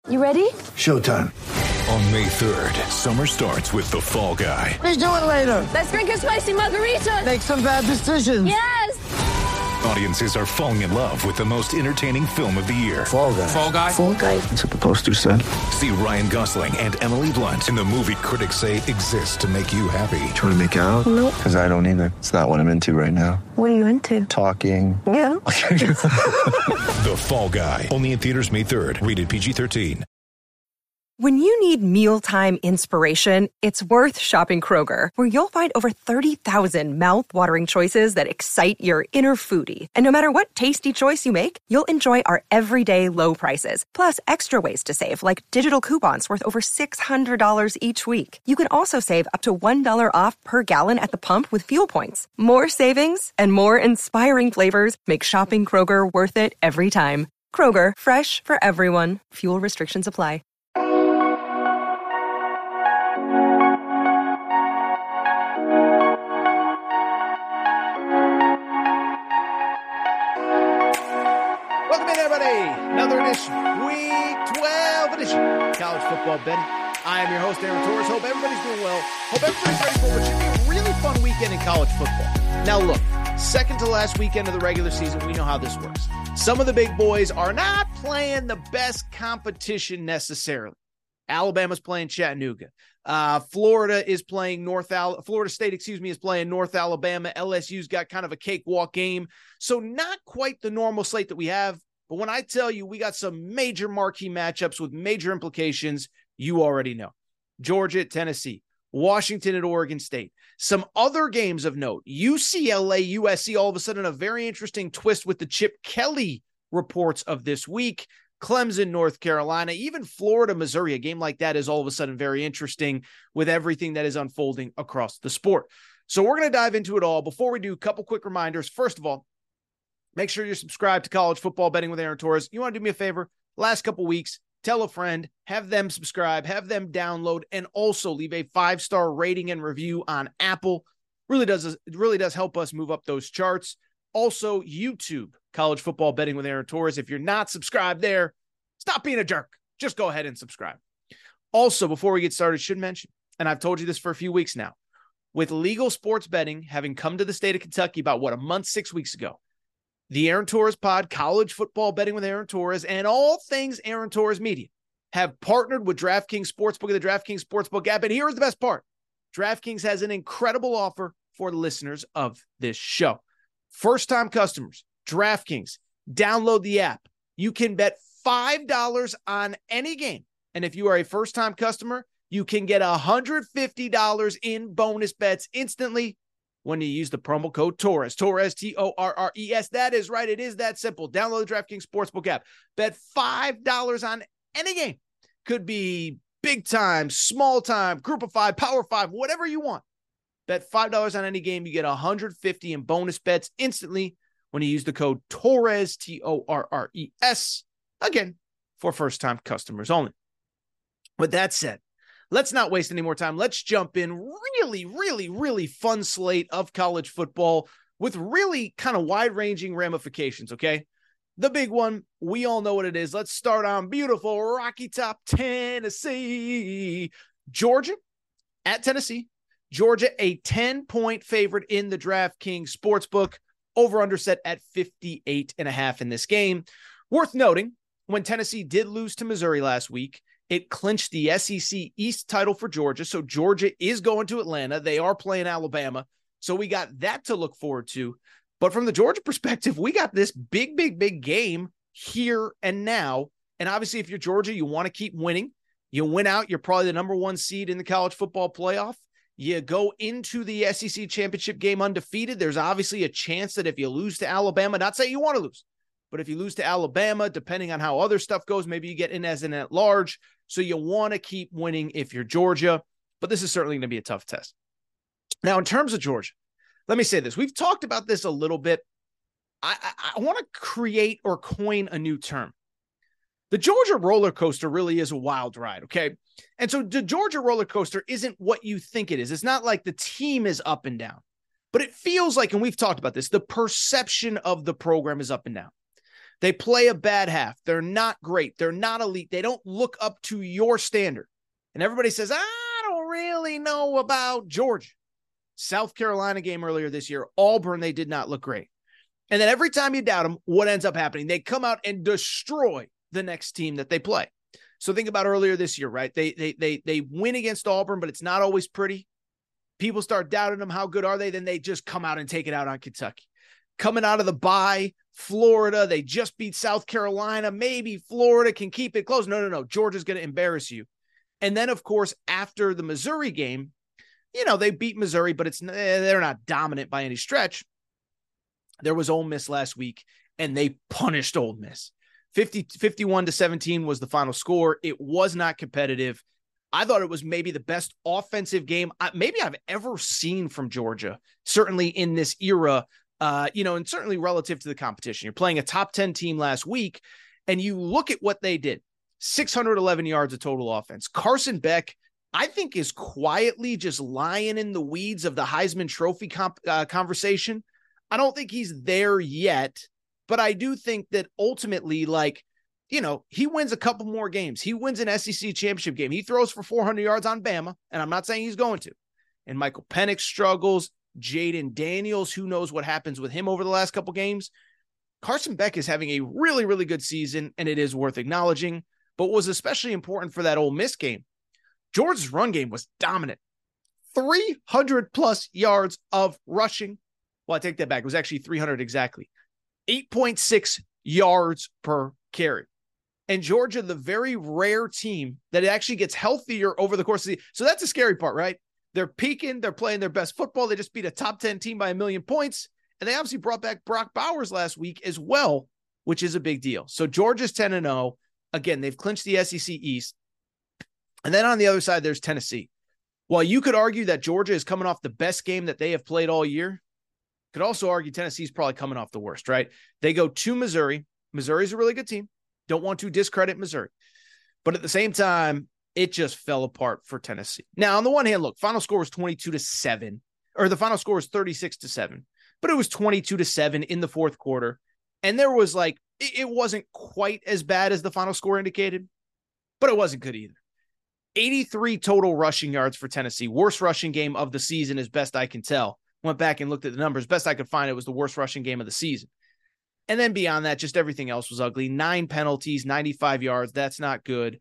You ready? Showtime. On May 3rd, summer starts with The Fall Guy. Let's do it later. Let's drink a spicy margarita. Make some bad decisions. Yes! Audiences are falling in love with the most entertaining film of the year. Fall Guy. Fall Guy? Fall Guy. That's what the poster said. See Ryan Gosling and Emily Blunt in the movie critics say exists to make you happy. Trying to make it out? Nope. Because I don't either. It's not what I'm into right now. What are you into? Talking. Yeah. The Fall Guy. Only in theaters May 3rd. Rated PG-13. When you need mealtime inspiration, it's worth shopping Kroger, where you'll find over 30,000 mouth-watering choices that excite your inner foodie. And no matter what tasty choice you make, you'll enjoy our everyday low prices, plus extra ways to save, like digital coupons worth over $600 each week. You can also save up to $1 off per gallon at the pump with fuel points. More savings and more inspiring flavors make shopping Kroger worth it every time. Kroger, fresh for everyone. Fuel restrictions apply. Welcome in, everybody. Another edition, Week 12 edition, College Football Betting. I am your host, Aaron Torres. Hope everybody's doing well. Hope everybody's ready for what should be a really fun weekend in college football. Now, look, second to last weekend of the regular season, we know how this works. Some of the big boys are not playing the best competition necessarily. Alabama's playing Chattanooga. Florida is playing Florida State, is playing North Alabama. LSU's got kind of a cakewalk game. So not quite the normal slate that we have. But when I tell you we got some major marquee matchups with major implications, you already know. Georgia at Tennessee, Washington at Oregon State. Some other games of note, UCLA, USC, all of a sudden a very interesting twist with the Chip Kelly reports of this week. Clemson, North Carolina, even Florida, Missouri, a game like that is all of a sudden very interesting with everything that is unfolding across the sport. So we're going to dive into it all. Before we do, a couple quick reminders. First of all, make sure you're subscribed to College Football Betting with Aaron Torres. You want to do me a favor? Last couple weeks, tell a friend, have them subscribe, have them download, and also leave a 5-star rating and review on Apple. Really does help us move up those charts. Also, YouTube, College Football Betting with Aaron Torres. If you're not subscribed there, stop being a jerk. Just go ahead and subscribe. Also, before we get started, should mention, and I've told you this for a few weeks now, with legal sports betting having come to the state of Kentucky about, a month, 6 weeks ago, the Aaron Torres Pod, College Football Betting with Aaron Torres, and all things Aaron Torres Media have partnered with DraftKings Sportsbook and the DraftKings Sportsbook app. And here's the best part. DraftKings has an incredible offer for the listeners of this show. First-time customers, DraftKings, download the app. You can bet $5 on any game. And if you are a first-time customer, you can get $150 in bonus bets instantly when you use the promo code Torres. Torres, Torres. That is right. It is that simple. Download the DraftKings Sportsbook app. Bet $5 on any game. Could be big time, small time, group of 5, power 5, whatever you want. Bet $5 on any game. You get $150 in bonus bets instantly when you use the code Torres, Torres. Again, for first-time customers only. With that said, let's not waste any more time. Let's jump in. Really fun slate of college football with really kind of wide-ranging ramifications, okay? The big one, we all know what it is. Let's start on beautiful Rocky Top, Tennessee. Georgia at Tennessee. Georgia, a 10-point favorite in the DraftKings Sportsbook. Over-under set at 58.5 in this game. Worth noting, when Tennessee did lose to Missouri last week, it clinched the SEC East title for Georgia. So Georgia is going to Atlanta. They are playing Alabama. So we got that to look forward to. But from the Georgia perspective, we got this big game here and now. And obviously, if you're Georgia, you want to keep winning. You win out, you're probably the number 1 seed in the college football playoff. You go into the SEC championship game undefeated. There's obviously a chance that if you lose to Alabama, not saying you want to lose, but if you lose to Alabama, depending on how other stuff goes, maybe you get in as an at-large. So you want to keep winning if you're Georgia, but this is certainly going to be a tough test. Now, in terms of Georgia, let me say this. We've talked about this a little bit. I want to create or coin a new term. The Georgia roller coaster really is a wild ride, okay? And so the Georgia roller coaster isn't what you think it is. It's not like the team is up and down, but it feels like, and we've talked about this, the perception of the program is up and down. They play a bad half. They're not great. They're not elite. They don't look up to your standard. And everybody says, I don't really know about Georgia. South Carolina game earlier this year, Auburn, they did not look great. And then every time you doubt them, what ends up happening? They come out and destroy the next team that they play. So think about earlier this year, right? They win against Auburn, but it's not always pretty. People start doubting them. How good are they? Then they just come out and take it out on Kentucky. Coming out of the bye, Florida, they just beat South Carolina. Maybe Florida can keep it close. No. Georgia's going to embarrass you. And then, of course, after the Missouri game, they beat Missouri, but they're not dominant by any stretch. There was Ole Miss last week, and they punished Ole Miss. 51-17 was the final score. It was not competitive. I thought it was maybe the best offensive game maybe I've ever seen from Georgia, certainly in this era, and certainly relative to the competition. You're playing a top 10 team last week, and you look at what they did. 611 yards of total offense. Carson Beck, I think, is quietly just lying in the weeds of the Heisman Trophy conversation. I don't think he's there yet, but I do think that ultimately, he wins a couple more games. He wins an SEC championship game. He throws for 400 yards on Bama, and I'm not saying he's going to. And Michael Penix struggles. Jaden Daniels, who knows what happens with him over the last couple games. Carson Beck is having a really, really good season, and it is worth acknowledging. But what was especially important for that Ole Miss game, Georgia's run game was dominant. 300-plus yards of rushing. Well, I take that back. It was actually 300 exactly. 8.6 yards per carry. And Georgia, the very rare team that actually gets healthier over the course of the season. So that's the scary part, right? They're peaking. They're playing their best football. They just beat a top 10 team by 1 million points. And they obviously brought back Brock Bowers last week as well, which is a big deal. So Georgia's 10-0. Again, they've clinched the SEC East. And then on the other side, there's Tennessee. While you could argue that Georgia is coming off the best game that they have played all year, could also argue Tennessee's probably coming off the worst, right? They go to Missouri. Missouri's a really good team. Don't want to discredit Missouri. But at the same time, it just fell apart for Tennessee. Now, on the one hand, look, final score was 22-7, or the final score was 36-7, but it was 22-7 in the fourth quarter. And there was it wasn't quite as bad as the final score indicated, but it wasn't good either. 83 total rushing yards for Tennessee. Worst rushing game of the season as best I can tell. Went back and looked at the numbers. Best I could find, it was the worst rushing game of the season. And then beyond that, just everything else was ugly. 9 penalties, 95 yards. That's not good.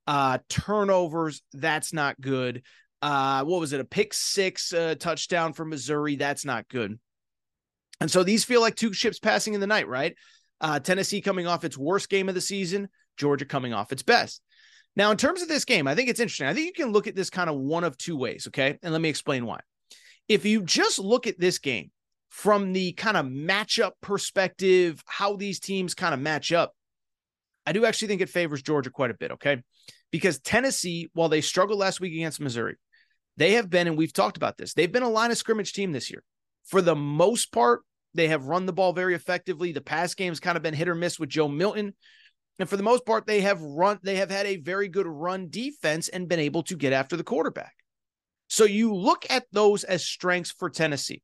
Turnovers. That's not good. What was it? A pick six touchdown for Missouri. That's not good. And so these feel like two ships passing in the night, right? Tennessee coming off its worst game of the season. Georgia coming off its best. Now, in terms of this game, I think it's interesting. I think you can look at this kind of one of two ways, okay? And let me explain why. If you just look at this game from the kind of matchup perspective, how these teams kind of match up, I do actually think it favors Georgia quite a bit, okay? Because Tennessee, while they struggled last week against Missouri, they have been, and we've talked about this, they've been a line of scrimmage team this year. For the most part, they have run the ball very effectively. The pass game has kind of been hit or miss with Joe Milton. And for the most part, they have had a very good run defense and been able to get after the quarterback. So you look at those as strengths for Tennessee.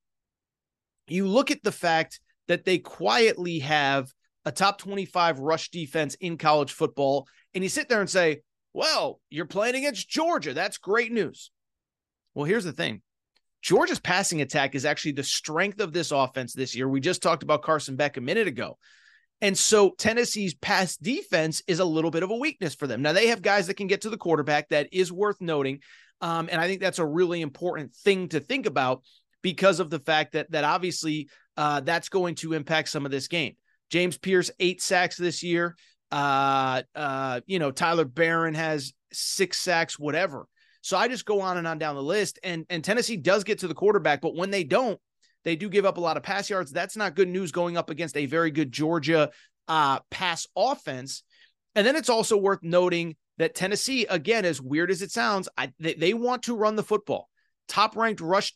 You look at the fact that they quietly have a top 25 rush defense in college football, and you sit there and say, well, you're playing against Georgia. That's great news. Well, here's the thing. Georgia's passing attack is actually the strength of this offense this year. We just talked about Carson Beck a minute ago. And so Tennessee's pass defense is a little bit of a weakness for them. Now, they have guys that can get to the quarterback. That is worth noting. And I think that's a really important thing to think about because of the fact that obviously that's going to impact some of this game. James Pierce, 8 sacks this year. Tyler Barron has 6 sacks, whatever. So I just go on and on down the list. And Tennessee does get to the quarterback, but when they don't, they do give up a lot of pass yards. That's not good news going up against a very good Georgia pass offense. And then it's also worth noting that Tennessee, again, as weird as it sounds, they want to run the football. Top-ranked rush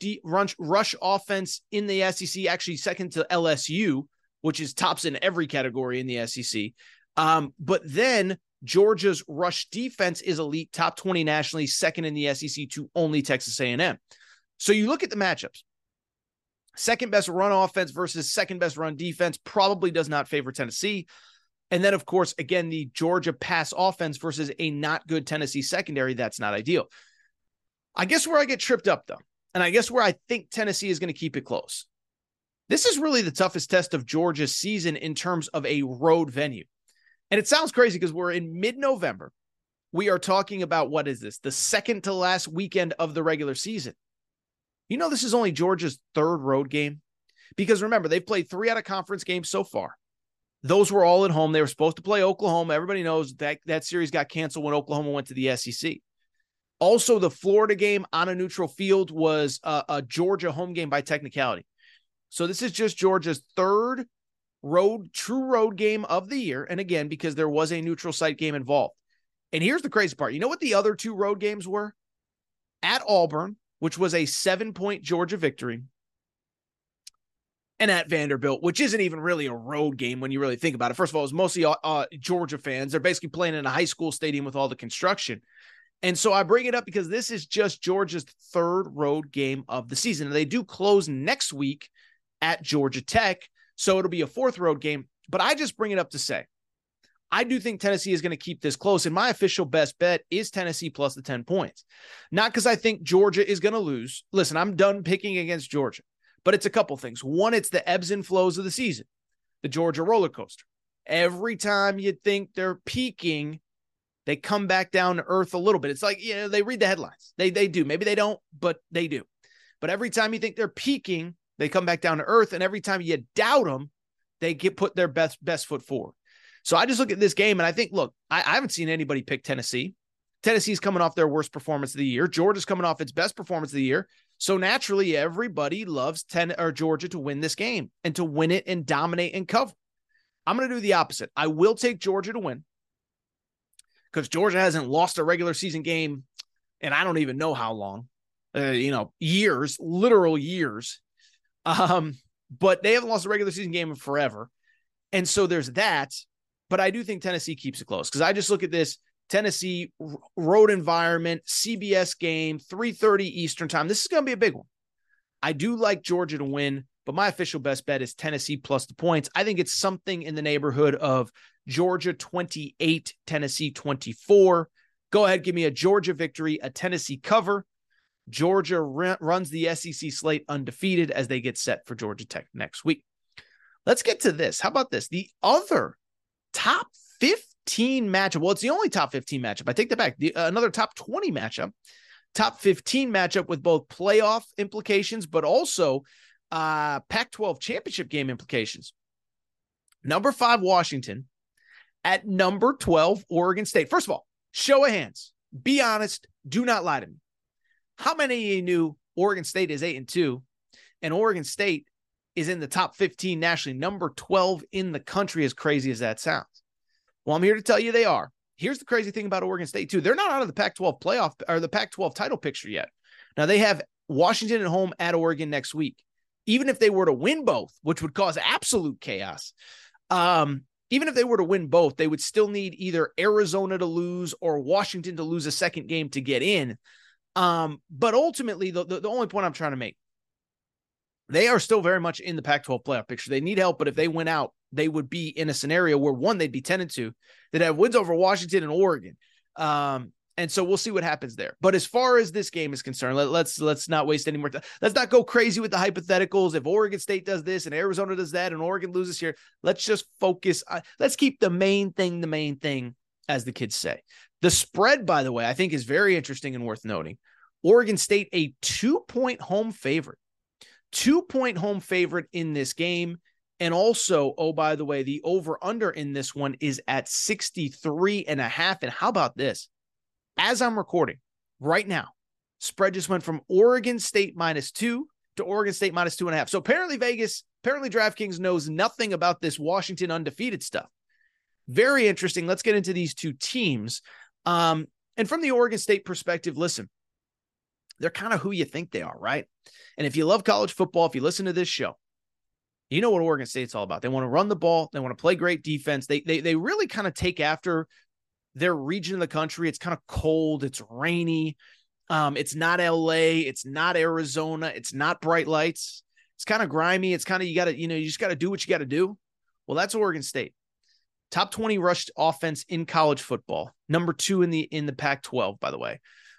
offense in the SEC, actually second to LSU, which is tops in every category in the SEC. But then Georgia's rush defense is elite, top 20 nationally, second in the SEC to only Texas A&M. So you look at the matchups. Second best run offense versus second best run defense probably does not favor Tennessee. And then, of course, again, the Georgia pass offense versus a not good Tennessee secondary. That's not ideal. I guess where I get tripped up, though, and I guess where I think Tennessee is going to keep it close. This is really the toughest test of Georgia's season in terms of a road venue. And it sounds crazy because we're in mid-November. We are talking about, what is this? The second to last weekend of the regular season. You know, this is only Georgia's third road game. Because remember, they've played 3 out of conference games so far. Those were all at home. They were supposed to play Oklahoma. Everybody knows that series got canceled when Oklahoma went to the SEC. Also, the Florida game on a neutral field was a Georgia home game by technicality. So this is just Georgia's third true road game of the year. And again, because there was a neutral site game involved. And here's the crazy part. You know what the other 2 road games were? At Auburn, which was a 7-point Georgia victory, and at Vanderbilt, which isn't even really a road game when you really think about it. First of all, it was mostly Georgia fans. They're basically playing in a high school stadium with all the construction. And so I bring it up because this is just Georgia's third road game of the season. And they do close next week at Georgia Tech, so it'll be a 4th road game. But I just bring it up to say, I do think Tennessee is going to keep this close. And my official best bet is Tennessee plus the 10 points. Not because I think Georgia is going to lose. Listen, I'm done picking against Georgia. But it's a couple things. One, it's the ebbs and flows of the season, the Georgia roller coaster. Every time you think they're peaking, they come back down to earth a little bit. It's like, you know, they read the headlines. They do. Maybe they don't, but they do. But every time you think they're peaking, they come back down to earth. And every time you doubt them, they put their best foot forward. So I just look at this game and I think, look, I haven't seen anybody pick Tennessee. Tennessee's coming off their worst performance of the year. Georgia's coming off its best performance of the year. So naturally, everybody loves Georgia to win this game and to win it and dominate and cover. I'm going to do the opposite. I will take Georgia to win because Georgia hasn't lost a regular season game, and I don't even know how long. Years, literal years. But they haven't lost a regular season game in forever. And so there's that. But I do think Tennessee keeps it close because I just look at this. Tennessee road environment, CBS game, 3:30 Eastern time. This is going to be a big one. I do like Georgia to win, but my official best bet is Tennessee plus the points. I think it's something in the neighborhood of Georgia 28, Tennessee 24. Go ahead, give me a Georgia victory, a Tennessee cover. Georgia runs the SEC slate undefeated as they get set for Georgia Tech next week. Let's get to this. How about this? The other top 15 matchup. Well, it's the only top 15 matchup. I take that back. Another top 20 matchup, top 15 matchup with both playoff implications, but also Pac-12 championship game implications. Number 5, Washington at number 12, Oregon State. First of all, show of hands. Be honest. Do not lie to me. How many of you knew Oregon State is 8-2 and Oregon State is in the top 15 nationally, number 12 in the country, as crazy as that sounds? Well, I'm here to tell you they are. Here's the crazy thing about Oregon State, too. They're not out of the Pac-12 playoff or the Pac-12 title picture yet. Now, they have Washington at home at Oregon next week. Even if they were to win both, which would cause absolute chaos, even if they were to win both, they would still need either Arizona to lose or Washington to lose a second game to get in. But ultimately, the only point I'm trying to make, they are still very much in the Pac-12 playoff picture. They need help, but if they went out, they would be in a scenario where, one, they'd be 10-2. They'd have wins over Washington and Oregon. And so we'll see what happens there. But as far as this game is concerned, let's not waste any more time. Let's not go crazy with the hypotheticals. If Oregon State does this and Arizona does that and Oregon loses here, let's just focus. Let's keep the main thing, as the kids say. The spread, by the way, I think is very interesting and worth noting. Oregon State, a 2-point home favorite. 2-point home favorite in this game. And also, oh, by the way, the over-under in this one is at 63.5. And how about this? As I'm recording right now, spread just went from Oregon State -2 to Oregon State -2.5. So apparently DraftKings knows nothing about this Washington undefeated stuff. Very interesting. Let's get into these two teams. And from the Oregon State perspective, listen, they're kind of who you think they are, right? And if you love college football, if you listen to this show, you know what Oregon State's all about. They want to run the ball. They want to play great defense. They really kind of take after their region of the country. It's kind of cold. It's rainy. It's not LA. It's not Arizona. It's not bright lights. It's kind of grimy. It's kind of, you just got to do what you got to do. Well, that's Oregon State. top 20 rushed offense in college football. Number 2 in the Pac-12, by the way.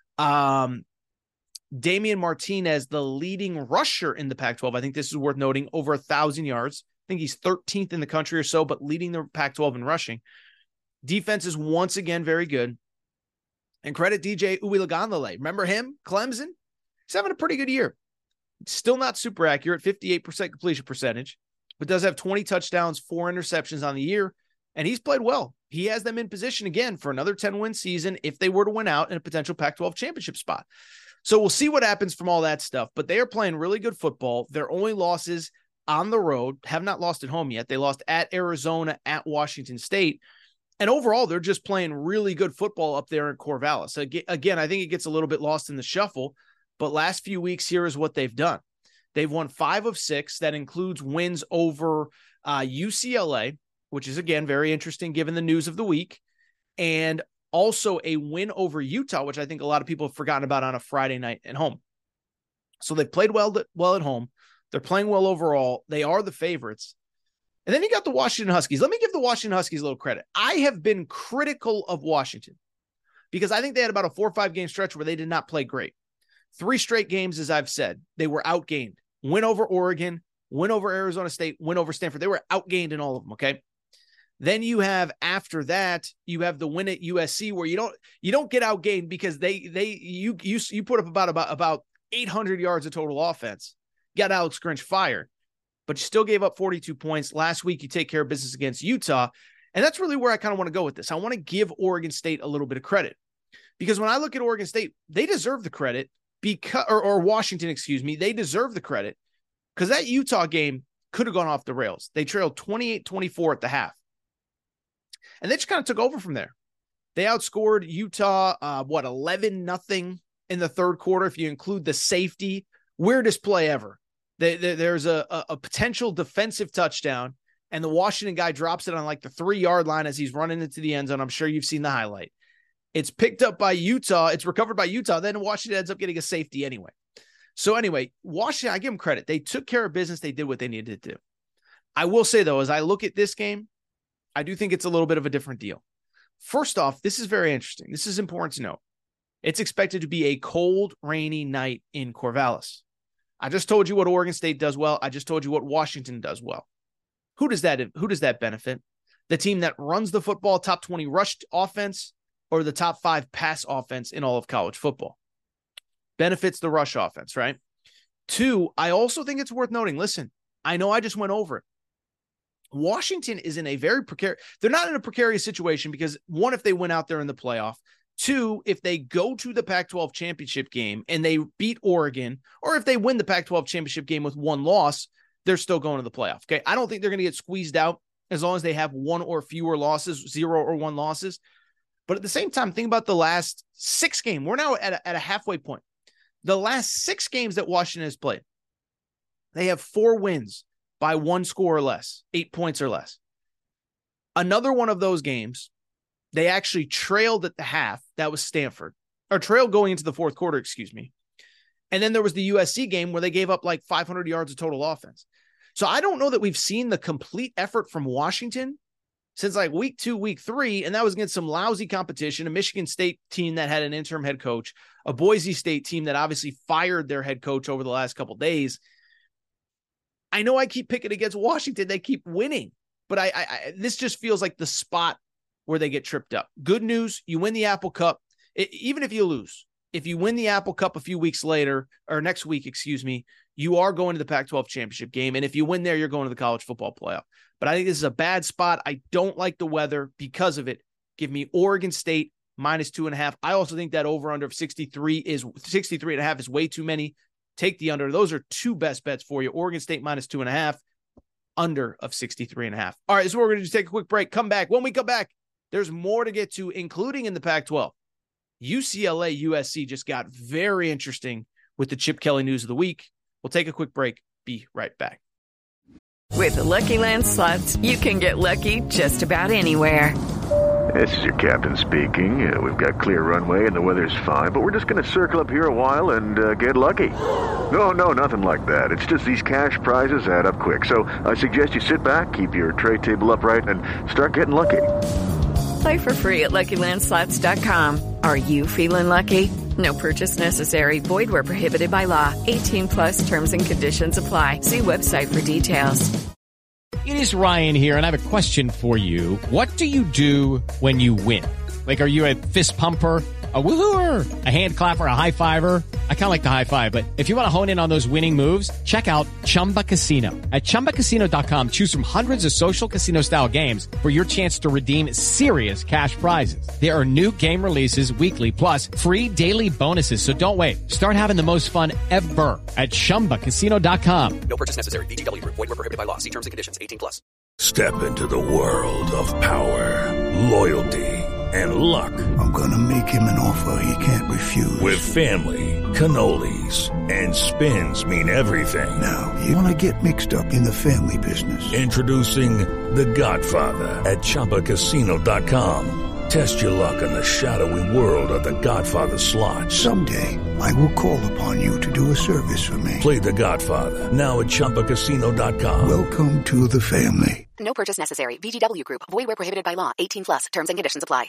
Damian Martinez, the leading rusher in the Pac-12. I think this is worth noting, over 1,000 yards. I think he's 13th in the country or so, but leading the Pac-12 in rushing. Defense is once again very good. And credit DJ Uiagalelei. Remember him? Clemson? He's having a pretty good year. Still not super accurate, 58% completion percentage, but does have 20 touchdowns, 4 interceptions on the year, and he's played well. He has them in position again for another 10-win season if they were to win out in a potential Pac-12 championship spot. So we'll see what happens from all that stuff, but they are playing really good football. Their only losses on the road, have not lost at home yet. They lost at Arizona, at Washington State, and overall, they're just playing really good football up there in Corvallis. So again, I think it gets a little bit lost in the shuffle, but last few weeks, here is what they've done. They've won 5 of 6. That includes wins over UCLA, which is, again, very interesting given the news of the week, and also a win over Utah, which I think a lot of people have forgotten about on a Friday night at home. So they've played well at home. They're playing well overall. They are the favorites. And then you got the Washington Huskies. Let me give the Washington Huskies a little credit. I have been critical of Washington because I think they had about a 4 or 5 game stretch where they did not play great. 3 straight games, as I've said, they were outgained. Win over Oregon, win over Arizona State, win over Stanford. They were outgained in all of them, okay? Then you have, after that, you have the win at USC where you don't get outgained because you put up about 800 yards of total offense. Got Alex Grinch fired, but you still gave up 42 points. Last week, you take care of business against Utah, and that's really where I kind of want to go with this. I want to give Oregon State a little bit of credit because when I look at Oregon State, they deserve the credit. Or Washington, excuse me, they deserve the credit because that Utah game could have gone off the rails. They trailed 28-24 at the half. And they just kind of took over from there. They outscored Utah, 11-0 in the third quarter, if you include the safety. Weirdest play ever. There's a potential defensive touchdown, and the Washington guy drops it on like the 3-yard line as he's running into the end zone. I'm sure you've seen the highlight. It's picked up by Utah. It's recovered by Utah. Then Washington ends up getting a safety anyway. So anyway, Washington, I give them credit. They took care of business. They did what they needed to do. I will say, though, as I look at this game, I do think it's a little bit of a different deal. First off, this is very interesting. This is important to note. It's expected to be a cold, rainy night in Corvallis. I just told you what Oregon State does well. I just told you what Washington does well. Who does that benefit? The team that runs the football, top 20 rushed offense, or the top 5 pass offense in all of college football? Benefits the rush offense, right? 2, I also think it's worth noting. Listen, I know I just went over it. Washington is in a very precarious, they're not in a precarious situation because 1, if they win out there in the playoff, 2, if they go to the Pac-12 championship game and they beat Oregon, or if they win the Pac-12 championship game with 1 loss, they're still going to the playoff. Okay. I don't think they're going to get squeezed out as long as they have 1 or fewer losses, 0 or 1 losses. But at the same time, think about the last 6 games. We're now at a halfway point. The last 6 games that Washington has played, they have 4 wins by 1 score or less, 8 points or less. Another one of those games, they actually trailed at the half. That was Stanford, or trailed going into the fourth quarter, excuse me. And then there was the USC game where they gave up like 500 yards of total offense. So I don't know that we've seen the complete effort from Washington since like week 2, week 3, and that was against some lousy competition, a Michigan State team that had an interim head coach, a Boise State team that obviously fired their head coach over the last couple of days. I know I keep picking against Washington. They keep winning, but this just feels like the spot where they get tripped up. Good news, you win the Apple Cup. Even if you lose, if you win the Apple Cup a few weeks later, or next week, excuse me, you are going to the Pac-12 championship game. And if you win there, you're going to the college football playoff. But I think this is a bad spot. I don't like the weather because of it. Give me Oregon State -2.5. I also think that over-under of 63.5 is way too many. Take the under. Those are 2 best bets for you. Oregon State -2.5, under of 63.5. All right, so we're going to just take a quick break. Come back. When we come back, there's more to get to, including in the Pac-12. UCLA, USC just got very interesting with the Chip Kelly news of the week. We'll take a quick break. Be right back. With the Lucky Land Slots, you can get lucky just about anywhere. This is your captain speaking. We've got clear runway and the weather's fine, but we're just going to circle up here a while and get lucky. No, nothing like that. It's just these cash prizes add up quick. So I suggest you sit back, keep your tray table upright, and start getting lucky. Play for free at LuckyLandSlots.com. Are you feeling lucky? No purchase necessary. Void where prohibited by law. 18+ terms and conditions apply. See website for details. It is Ryan here, and I have a question for you. What do you do when you win? Like, are you a fist pumper, a woo-hooer, a hand clapper, a high-fiver? I kind of like the high-five, but if you want to hone in on those winning moves, check out Chumba Casino. At ChumbaCasino.com, choose from hundreds of social casino-style games for your chance to redeem serious cash prizes. There are new game releases weekly, plus free daily bonuses, so don't wait. Start having the most fun ever at ChumbaCasino.com. No purchase necessary. VGW Group. Void where prohibited by law. See terms and conditions. 18+. Step into the world of power, loyalty, and luck. I'm gonna make him an offer he can't refuse. With family, cannolis, and spins mean everything. Now, you wanna get mixed up in the family business. Introducing The Godfather at ChumbaCasino.com. Test your luck in the shadowy world of The Godfather slot. Someday, I will call upon you to do a service for me. Play The Godfather, now at ChumbaCasino.com. Welcome to the family. No purchase necessary. VGW Group. Void where prohibited by law. 18+. Terms and conditions apply.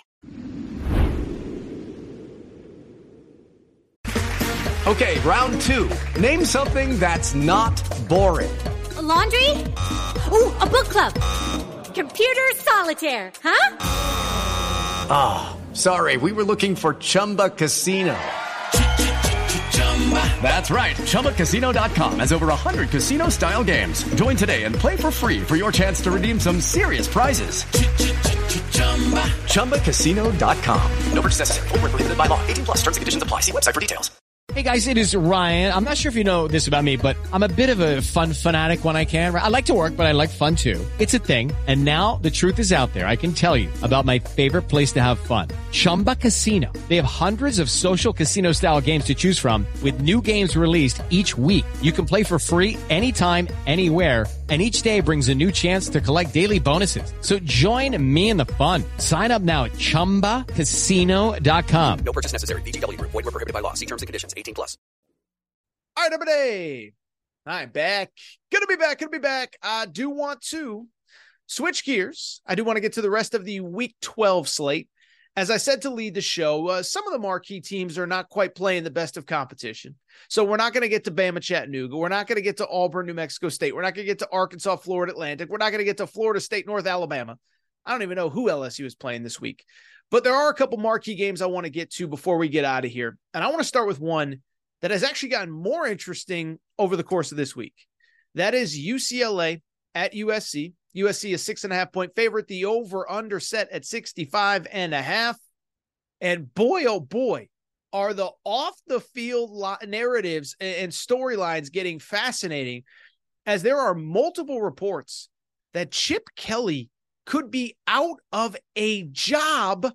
Okay, round two. Name something that's not boring. A laundry? Ooh, a book club. Computer solitaire, huh? Ah, sorry, we were looking for Chumba Casino. That's right, ChumbaCasino.com has over 100 casino-style games. Join today and play for free for your chance to redeem some serious prizes. ChumbaCasino.com. No purchase necessary. Void where prohibited by law. 18+. Terms and conditions apply. See website for details. Hey guys, it is Ryan. I'm not sure if you know this about me, but I'm a bit of a fun fanatic when I can. I like to work, but I like fun too. It's a thing. And now the truth is out there. I can tell you about my favorite place to have fun. Chumba Casino. They have hundreds of social casino style games to choose from with new games released each week. You can play for free anytime, anywhere. And each day brings a new chance to collect daily bonuses. So join me in the fun. Sign up now at ChumbaCasino.com. No purchase necessary. VGW Group. Void where prohibited by law. See terms and conditions. 18+. All right, everybody. I'm back. Gonna be back. I do want to switch gears. I do want to get to the rest of the Week 12 slate. As I said to lead the show, some of the marquee teams are not quite playing the best of competition. So we're not going to get to Bama, Chattanooga. We're not going to get to Auburn, New Mexico State. We're not going to get to Arkansas, Florida Atlantic. We're not going to get to Florida State, North Alabama. I don't even know who LSU is playing this week. But there are a couple marquee games I want to get to before we get out of here. And I want to start with one that has actually gotten more interesting over the course of this week. That is UCLA at USC. USC is 6.5-point favorite. The over-under set at 65.5. And boy, oh boy, are the off-the-field narratives and storylines getting fascinating, as there are multiple reports that Chip Kelly could be out of a job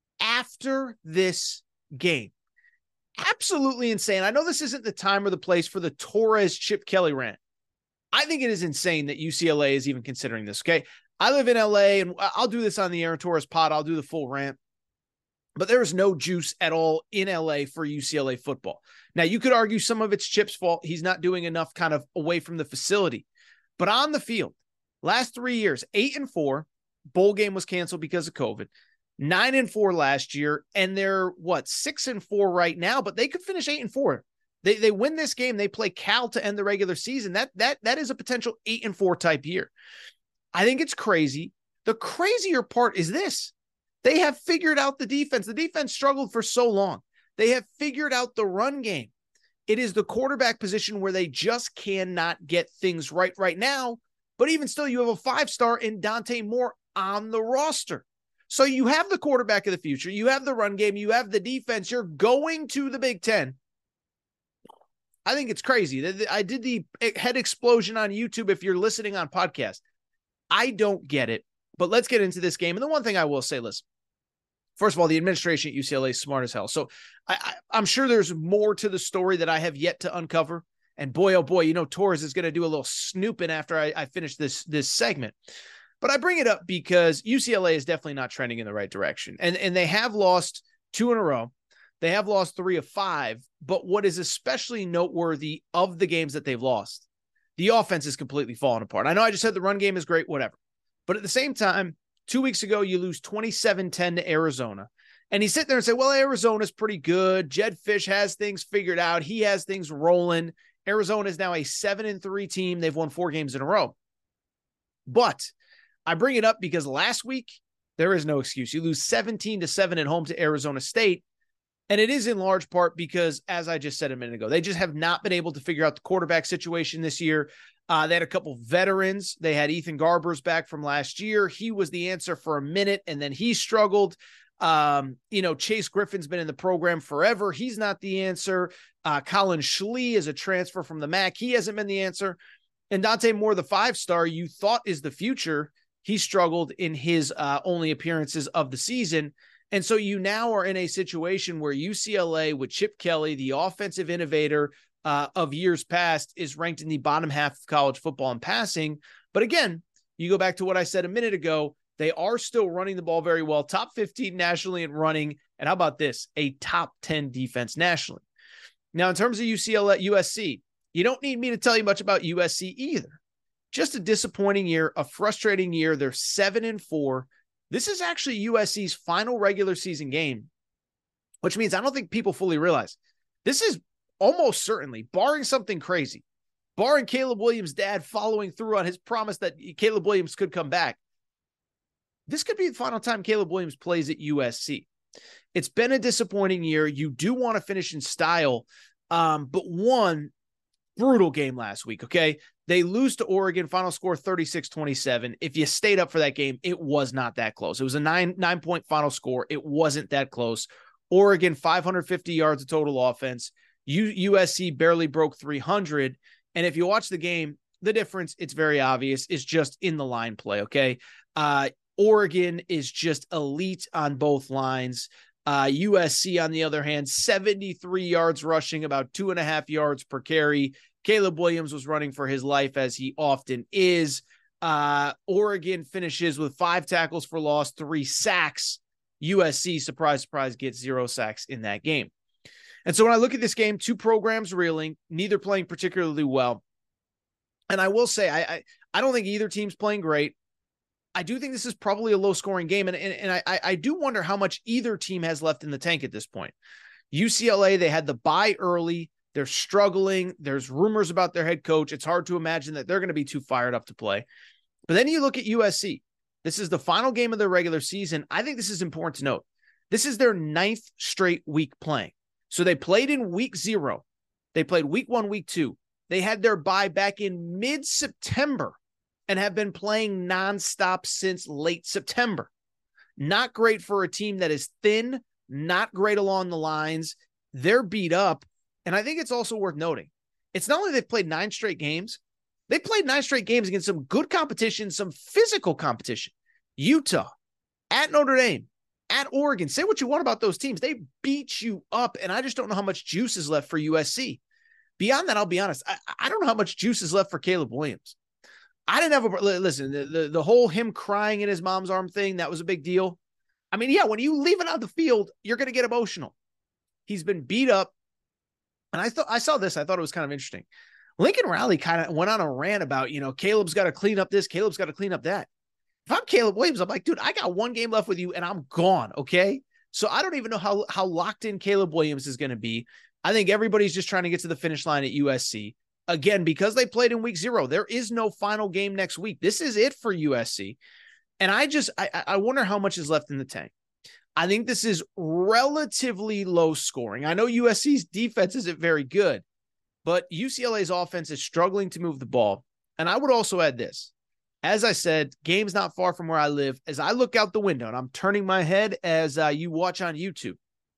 after this game. Absolutely insane. I know this isn't the time or the place for the Torres Chip Kelly rant. I think it is insane that UCLA is even considering this, okay? I live in LA, and I'll do this on the Aaron Torres pod. I'll do the full rant. But there is no juice at all in LA for UCLA football. Now, you could argue some of it's Chip's fault. He's not doing enough kind of away from the facility. But on the field, last 3 years, 8-4, bowl game was canceled because of COVID. 9-4 last year, and they're, 6-4 right now, but they could finish 8-4. They win this game. They play Cal to end the regular season. That is a potential 8-4 type year. I think it's crazy. The crazier part is this. They have figured out the defense. The defense struggled for so long. They have figured out the run game. It is the quarterback position where they just cannot get things right now. But even still, you have a 5-star in Dante Moore on the roster. So you have the quarterback of the future. You have the run game. You have the defense. You're going to the Big Ten. I think it's crazy. I did the head explosion on YouTube if you're listening on podcast. I don't get it, but let's get into this game. And the one thing I will say, listen, first of all, the administration at UCLA is smart as hell. So I'm sure there's more to the story that I have yet to uncover. And boy, oh boy, Torres is going to do a little snooping after I finish this segment. But I bring it up because UCLA is definitely not trending in the right direction. And they have lost 2 in a row. They have lost 3 of 5. But what is especially noteworthy of the games that they've lost, the offense is completely falling apart. I know I just said the run game is great, whatever. But at the same time, 2 weeks ago, you lose 27-10 to Arizona. And you sit there and say, well, Arizona's pretty good. Jedd Fisch has things figured out. He has things rolling. Arizona is now a 7-3 team. They've won 4 games in a row. But I bring it up because last week, there is no excuse. You lose 17-7 at home to Arizona State. And it is in large part because, as I just said a minute ago, they just have not been able to figure out the quarterback situation this year. They had a couple veterans. They had Ethan Garbers back from last year. He was the answer for a minute, and then he struggled. Chase Griffin's been in the program forever. He's not the answer. Colin Schlee is a transfer from the MAC. He hasn't been the answer. And Dante Moore, the 5-star you thought is the future, he struggled in his only appearances of the season. And so you now are in a situation where UCLA with Chip Kelly, the offensive innovator of years past, is ranked in the bottom half of college football in passing. But again, you go back to what I said a minute ago, they are still running the ball very well, top 15 nationally in running. And how about this? A top 10 defense nationally. Now, in terms of USC, you don't need me to tell you much about USC either. Just a disappointing year, a frustrating year. They're 7-4. This is actually USC's final regular season game, which means I don't think people fully realize this is almost certainly, barring something crazy, barring Caleb Williams' dad following through on his promise that Caleb Williams could come back, this could be the final time Caleb Williams plays at USC. It's been a disappointing year. You do want to finish in style, but one brutal game last week, okay? They lose to Oregon, final score 36-27. If you stayed up for that game, it was not that close. It was a 9-point final score. It wasn't that close. Oregon, 550 yards of total offense. USC barely broke 300. And if you watch the game, the difference, it's very obvious, is just in the line play, okay? Oregon is just elite on both lines. USC, on the other hand, 73 yards rushing, about 2.5 yards per carry. Caleb Williams was running for his life, as he often is. Oregon finishes with 5 tackles for loss, 3 sacks. USC, surprise, surprise, gets 0 sacks in that game. And so when I look at this game, 2 programs reeling, neither playing particularly well. And I will say, I don't think either team's playing great. I do think this is probably a low-scoring game, and I do wonder how much either team has left in the tank at this point. UCLA, they had the bye early. They're struggling. There's rumors about their head coach. It's hard to imagine that they're going to be too fired up to play. But then you look at USC. This is the final game of their regular season. I think this is important to note. This is their 9th straight week playing. So they played in week 0. They played week 1, week 2. They had their bye back in mid-September and have been playing nonstop since late September. Not great for a team that is thin, not great along the lines. They're beat up. And I think it's also worth noting, it's not only they've played 9 straight games, they played 9 straight games against some good competition, some physical competition. Utah, at Notre Dame, at Oregon. Say what you want about those teams. They beat you up, and I just don't know how much juice is left for USC. Beyond that, I'll be honest, I don't know how much juice is left for Caleb Williams. I didn't have listen, the whole him crying in his mom's arm thing, that was a big deal. I mean, yeah, when you leave it on the field, you're going to get emotional. He's been beat up. And I saw this. I thought it was kind of interesting. Lincoln Riley kind of went on a rant about, Caleb's got to clean up this. Caleb's got to clean up that. If I'm Caleb Williams, I'm like, dude, I got 1 game left with you and I'm gone. Okay. So I don't even know how locked in Caleb Williams is going to be. I think everybody's just trying to get to the finish line at USC. Again, because they played in week 0, there is no final game next week. This is it for USC. And I wonder how much is left in the tank. I think this is relatively low scoring. I know USC's defense isn't very good, but UCLA's offense is struggling to move the ball. And I would also add this. As I said, game's not far from where I live. As I look out the window, and I'm turning my head as you watch on YouTube,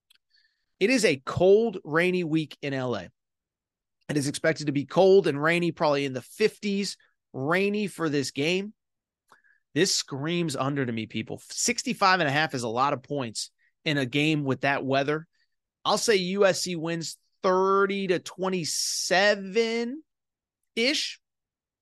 it is a cold, rainy week in LA. It is expected to be cold and rainy, probably in the 50s, rainy for this game. This screams under to me, people. 65.5 is a lot of points in a game with that weather. I'll say USC wins 30-27-ish.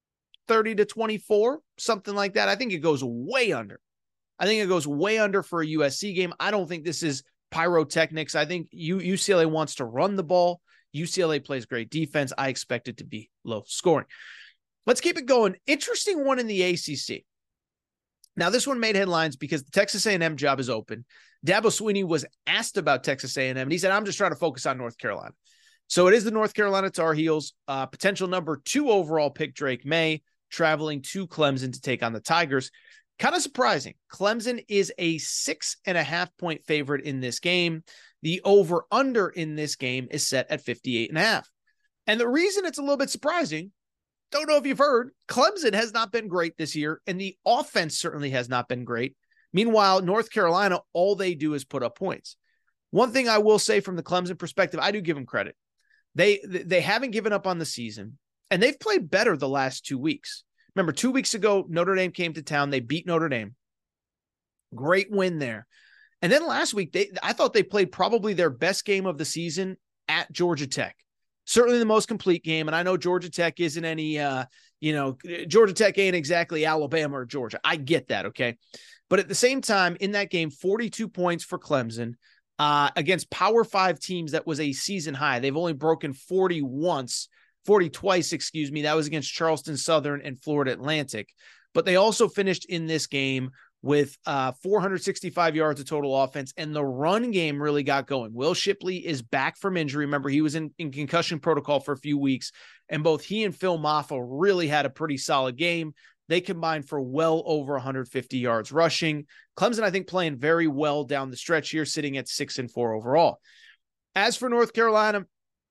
30-24, something like that. I think it goes way under. I think it goes way under for a USC game. I don't think this is pyrotechnics. I think UCLA wants to run the ball. UCLA plays great defense. I expect it to be low scoring. Let's keep it going. Interesting one in the ACC. Now, this one made headlines because the Texas A&M job is open. Dabo Swinney was asked about Texas A&M, and he said, I'm just trying to focus on North Carolina. So it is the North Carolina Tar Heels, potential number 2 overall pick Drake May, traveling to Clemson to take on the Tigers. Kind of surprising. Clemson is a 6.5-point favorite in this game. The over-under in this game is set at 58.5. And the reason it's a little bit surprising, don't know if you've heard, Clemson has not been great this year, and the offense certainly has not been great. Meanwhile, North Carolina, all they do is put up points. One thing I will say from the Clemson perspective, I do give them credit. They haven't given up on the season, and they've played better the last 2 weeks. Remember, 2 weeks ago, Notre Dame came to town. They beat Notre Dame. Great win there. And then last week, I thought they played probably their best game of the season at Georgia Tech. Certainly the most complete game. And I know Georgia Tech isn't any, Georgia Tech ain't exactly Alabama or Georgia. I get that, okay? But at the same time, in that game, 42 points for Clemson against Power 5 teams. That was a season high. They've only broken 40 twice, That was against Charleston Southern and Florida Atlantic. But they also finished in this game with 465 yards of total offense, and the run game really got going. Will Shipley is back from injury. Remember, he was in concussion protocol for a few weeks, and both he and Phil Maffa really had a pretty solid game. They combined for well over 150 yards rushing. Clemson, I think, playing very well down the stretch here, sitting at 6-4 overall. As for North Carolina,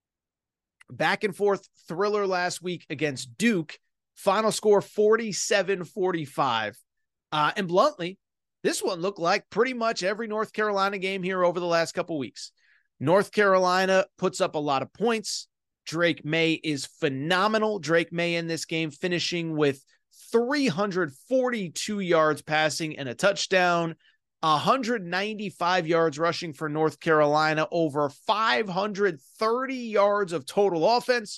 back and forth thriller last week against Duke. Final score 47-45. And bluntly, this one looked like pretty much every North Carolina game here over the last couple weeks. North Carolina puts up a lot of points. Drake May is phenomenal. Drake May in this game finishing with 342 yards passing and a touchdown, 195 yards rushing for North Carolina, over 530 yards of total offense.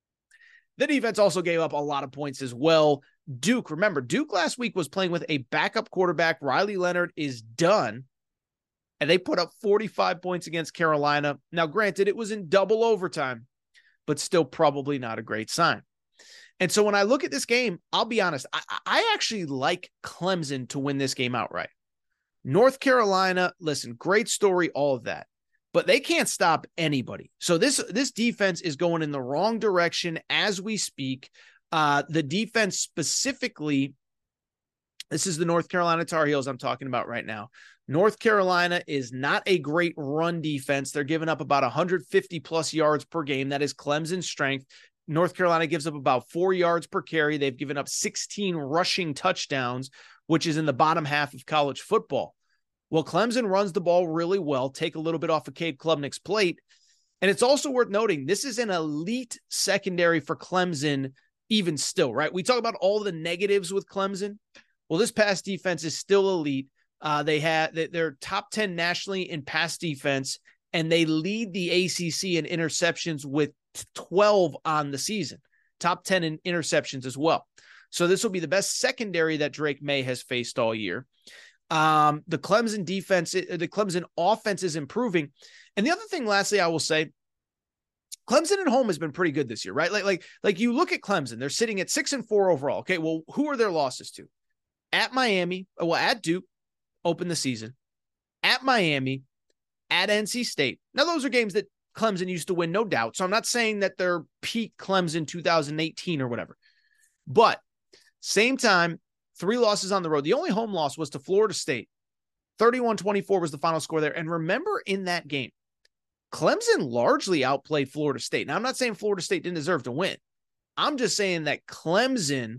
The defense also gave up a lot of points as well. Duke, remember, Duke last week was playing with a backup quarterback. Riley Leonard is done, and they put up 45 points against Carolina. Now, granted, it was in double overtime, but still probably not a great sign. And so when I look at this game, I'll be honest, I actually like Clemson to win this game outright. North Carolina, listen, great story, all of that, but they can't stop anybody. So this defense is going in the wrong direction as we speak. The defense specifically, this is the North Carolina Tar Heels I'm talking about right now. North Carolina is not a great run defense. They're giving up about 150 plus yards per game. That is Clemson's strength. North Carolina gives up about 4 yards per carry. They've given up 16 rushing touchdowns, which is in the bottom half of college football. Well, Clemson runs the ball really well, take a little bit off of Cade Klubnik's plate. And it's also worth noting, this is an elite secondary for Clemson even still, right? We talk about all the negatives with Clemson. Well, this pass defense is still elite. They're top 10 nationally in pass defense, and they lead the ACC in interceptions with 12 on the season, top 10 in interceptions as well. So this will be the best secondary that Drake May has faced all year. The Clemson defense, the Clemson offense is improving. And the other thing, lastly, I will say, Clemson at home has been pretty good this year, right? Like you look at Clemson, they're sitting at 6-4 overall. Okay, well, who are their losses to? At Miami, at Duke, open the season. At Miami, at NC State. Now, those are games that Clemson used to win, no doubt. So I'm not saying that they're peak Clemson 2018 or whatever. But same time, 3 losses on the road. The only home loss was to Florida State. 31-24 was the final score there. And remember, in that game, Clemson largely outplayed Florida State. Now, I'm not saying Florida State didn't deserve to win. I'm just saying that Clemson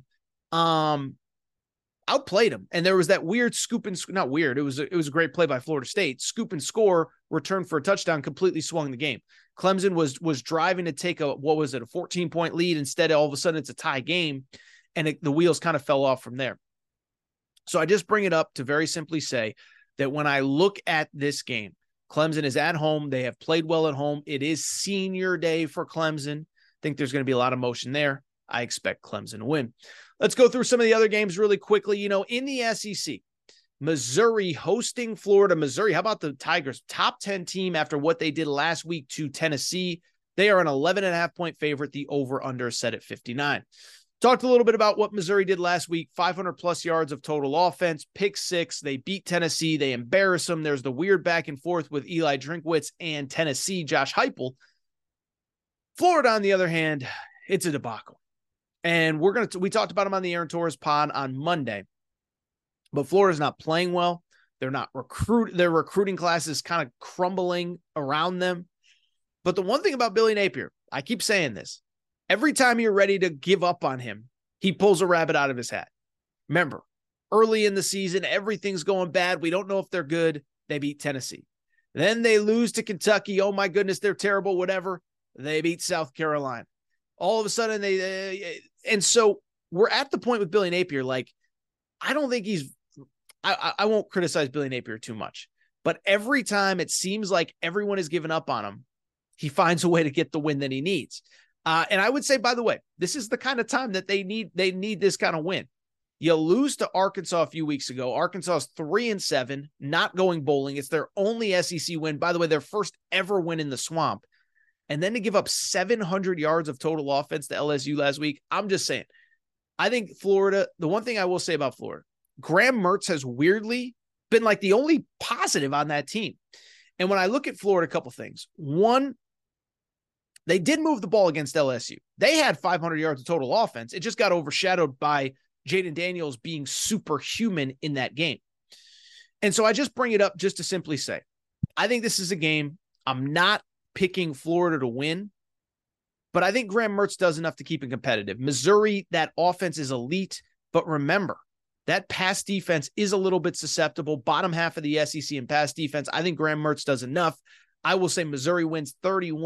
outplayed them. And there was that weird scoop and not weird. It was a great play by Florida State. Scoop and score, return for a touchdown, completely swung the game. Clemson was driving to take a 14-point lead. Instead, all of a sudden it's a tie game, and the wheels kind of fell off from there. So I just bring it up to very simply say that when I look at this game, Clemson is at home. They have played well at home. It is senior day for Clemson. I think there's going to be a lot of motion there. I expect Clemson to win. Let's go through some of the other games really quickly. In the SEC, Missouri hosting Florida. Missouri, how about the Tigers? Top 10 team after what they did last week to Tennessee. They are an 11.5-point favorite. The over-under set at 59. Talked a little bit about what Missouri did last week. 500-plus yards of total offense, pick 6. They beat Tennessee. They embarrass them. There's the weird back and forth with Eli Drinkwitz and Tennessee, Josh Heupel. Florida, on the other hand, it's a debacle. And we talked about them on the Aaron Torres pod on Monday. But Florida's not playing well. They're not their recruiting class is kind of crumbling around them. But the one thing about Billy Napier, I keep saying this, every time you're ready to give up on him, he pulls a rabbit out of his hat. Remember, early in the season, everything's going bad. We don't know if they're good. They beat Tennessee. Then they lose to Kentucky. Oh my goodness, they're terrible, whatever. They beat South Carolina. All of a sudden, and so we're at the point with Billy Napier, like, I don't think I won't criticize Billy Napier too much, but every time it seems like everyone has given up on him, he finds a way to get the win that he needs. And I would say, by the way, this is the kind of time that they need this kind of win. You lose to Arkansas a few weeks ago. Arkansas is 3-7, not going bowling. It's their only SEC win. By the way, their first ever win in the Swamp. And then to give up 700 yards of total offense to LSU last week. I'm just saying, I think Florida, the one thing I will say about Florida, Graham Mertz has weirdly been like the only positive on that team. And when I look at Florida, a couple things. One, they did move the ball against LSU. They had 500 yards of total offense. It just got overshadowed by Jaden Daniels being superhuman in that game. And so I just bring it up just to simply say, I think this is a game. I'm not picking Florida to win, but I think Graham Mertz does enough to keep it competitive. Missouri, that offense is elite, but remember, that pass defense is a little bit susceptible. Bottom half of the SEC in pass defense. I think Graham Mertz does enough. I will say Missouri wins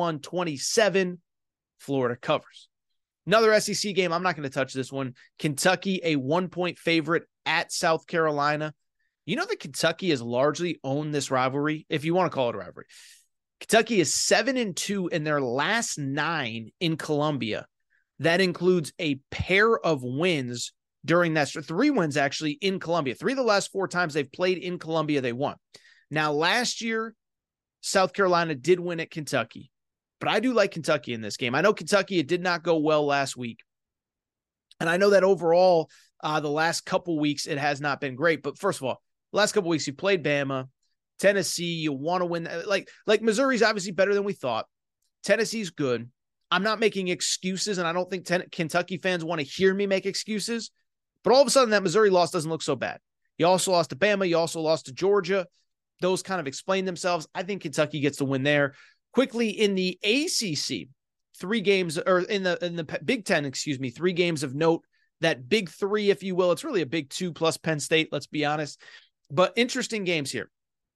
31-27. Florida covers. Another SEC game. I'm not going to touch this one. Kentucky, a 1-point favorite at South Carolina. You know that Kentucky has largely owned this rivalry, if you want to call it a rivalry. Kentucky is 7-2 in their last 9 in Columbia. That includes a pair of wins during that, 3 wins actually in Columbia. 3 of the last 4 times they've played in Columbia, they won. Now, last year, South Carolina did win at Kentucky, but I do like Kentucky in this game. I know Kentucky, it did not go well last week. And I know that overall, the last couple weeks, it has not been great. But first of all, the last couple weeks, you played Bama, Tennessee, you want to win. Like Missouri's obviously better than we thought. Tennessee's good. I'm not making excuses, and I don't think Kentucky fans want to hear me make excuses. But all of a sudden, that Missouri loss doesn't look so bad. You also lost to Bama. You also lost to Georgia. Those kind of explain themselves. I think Kentucky gets the win there. Quickly, in the ACC, 3 games, or in the Big Ten, 3 games of note. That big 3, if you will. It's really a big 2 plus Penn State, let's be honest. But interesting games here.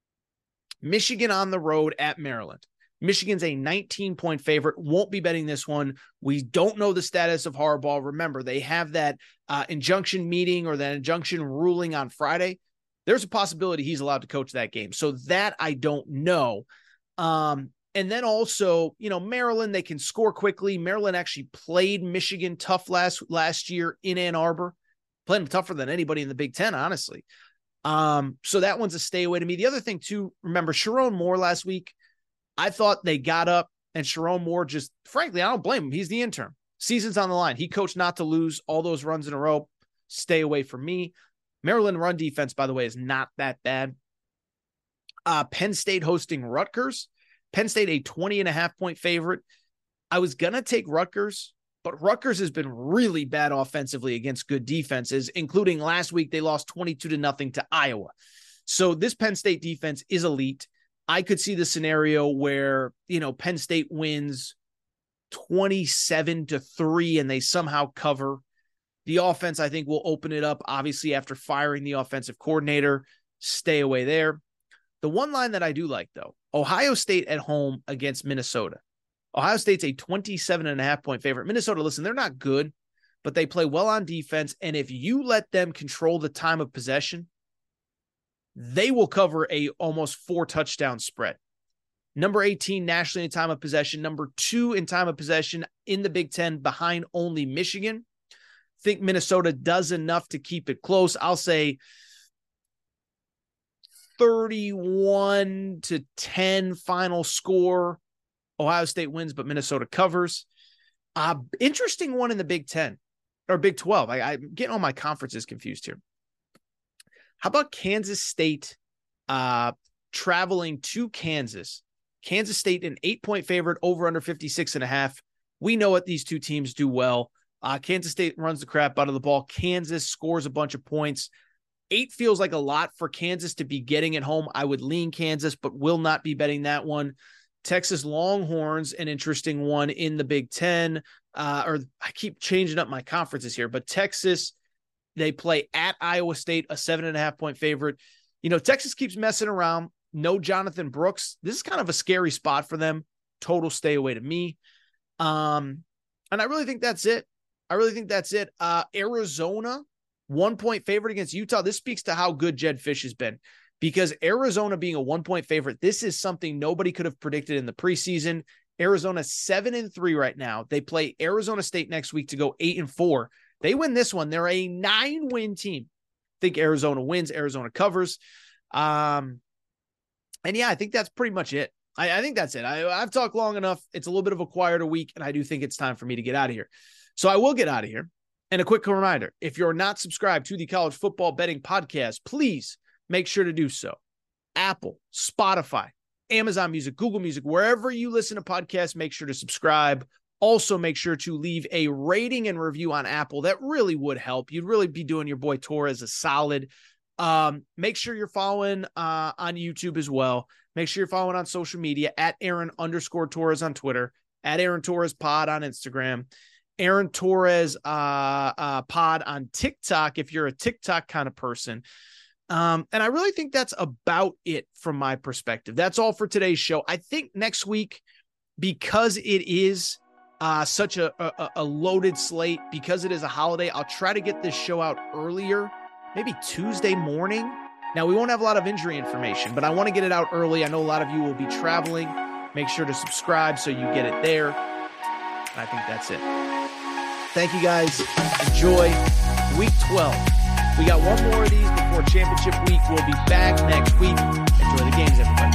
Michigan on the road at Maryland. Michigan's a 19-point favorite. Won't be betting this one. We don't know the status of Harbaugh. Remember, they have that injunction meeting or that injunction ruling on Friday. There's a possibility he's allowed to coach that game. So that I don't know. And then also, Maryland, they can score quickly. Maryland actually played Michigan tough last year in Ann Arbor. Played them tougher than anybody in the Big Ten, honestly. So that one's a stay away to me. The other thing too, remember Sharon Moore last week. I thought they got up and Sharon Moore just, frankly, I don't blame him. He's the intern. Season's on the line. He coached not to lose all those runs in a row. Stay away from me. Maryland run defense, by the way, is not that bad. Penn State hosting Rutgers. Penn State, a 20.5-point favorite. I was going to take Rutgers, but Rutgers has been really bad offensively against good defenses, including last week they lost 22-0 to Iowa. So this Penn State defense is elite. I could see the scenario where, Penn State wins 27-3 and they somehow cover. The offense, I think, will open it up, obviously, after firing the offensive coordinator. Stay away there. The one line that I do like, though, Ohio State at home against Minnesota. Ohio State's a 27.5-point favorite. Minnesota, listen, they're not good, but they play well on defense. And if you let them control the time of possession, they will cover a almost 4-touchdown spread. Number 18 nationally in time of possession. Number 2 in time of possession in the Big Ten, behind only Michigan. think Minnesota does enough to keep it close. I'll say 31-10 final score. Ohio State wins, but Minnesota covers. Interesting one in the Big 10 or Big 12. I'm getting all my conferences confused here. How about Kansas State traveling to Kansas? Kansas State an 8-point favorite, over under 56.5. We know what these two teams do well. Kansas State runs the crap out of the ball. Kansas scores a bunch of points. 8 feels like a lot for Kansas to be getting at home. I would lean Kansas, but will not be betting that one. Texas Longhorns, an interesting one in the Big 10. Or I keep changing up my conferences here, but Texas, they play at Iowa State, a 7.5-point favorite. You know, Texas keeps messing around. No Jonathan Brooks. This is kind of a scary spot for them. Total stay away to me. And I really think that's it. Arizona, 1-point favorite against Utah. This speaks to how good Jedd Fisch has been, because Arizona being a 1-point favorite, this is something nobody could have predicted in the preseason. Arizona 7-3 right now. They play Arizona State next week to go 8-4. They win this one, they're a 9-win team. I think Arizona wins. Arizona covers. And yeah, I think that's pretty much it. I think that's it. I've talked long enough. It's a little bit of a quieter week, and I do think it's time for me to get out of here. So I will get out of here. And a quick reminder, if you're not subscribed to the College Football Betting Podcast, please make sure to do so. Apple, Spotify, Amazon Music, Google Music, wherever you listen to podcasts, make sure to subscribe. Also, make sure to leave a rating and review on Apple. That really would help. You'd really be doing your boy Torres a solid. Make sure you're following on YouTube as well. Make sure you're following on social media at Aaron_Torres on Twitter, at Aaron Torres Pod on Instagram, Aaron Torres Pod on TikTok if you're a TikTok kind of person. And I really think that's about it from my perspective. That's all for today's show. I think next week, because it is such a loaded slate, because it is a holiday, I'll try to get this show out earlier, maybe Tuesday morning. Now, we won't have a lot of injury information, but I want to get it out early. I know a lot of you will be traveling. Make sure to subscribe so you get it there. And I think that's it. Thank you, guys. Enjoy Week 12. We got one more of these before championship week. We'll be back next week. Enjoy the games, everybody.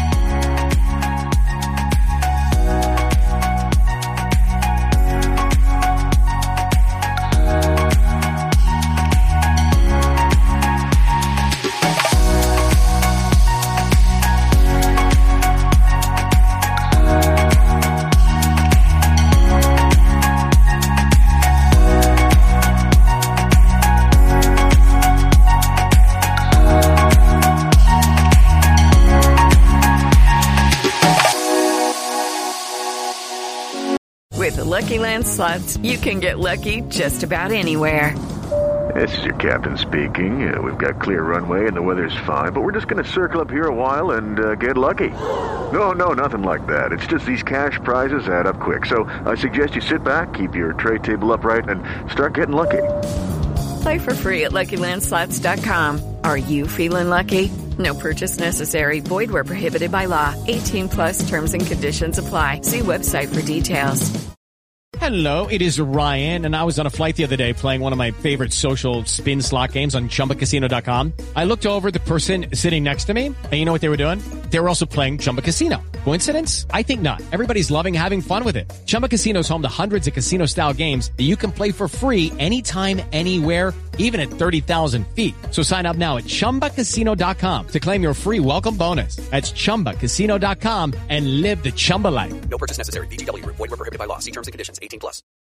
With the Lucky Land Slots, you can get lucky just about anywhere. This is your captain speaking. We've got clear runway and the weather's fine, but we're just going to circle up here a while and get lucky. No, nothing like that. It's just these cash prizes add up quick. So I suggest you sit back, keep your tray table upright, and start getting lucky. Play for free at LuckyLandSlots.com. Are you feeling lucky? No purchase necessary. Void where prohibited by law. 18+ terms and conditions apply. See website for details. Hello, it is Ryan, and I was on a flight the other day playing one of my favorite social spin slot games on ChumbaCasino.com. I looked over at the person sitting next to me, and you know what they were doing? They were also playing Chumba Casino. Coincidence? I think not. Everybody's loving having fun with it. Chumba Casino is home to hundreds of casino-style games that you can play for free anytime, anywhere, even at 30,000 feet. So sign up now at ChumbaCasino.com to claim your free welcome bonus. That's ChumbaCasino.com and live the Chumba life. No purchase necessary. VGW. Void where prohibited by law. See terms and conditions. 18+.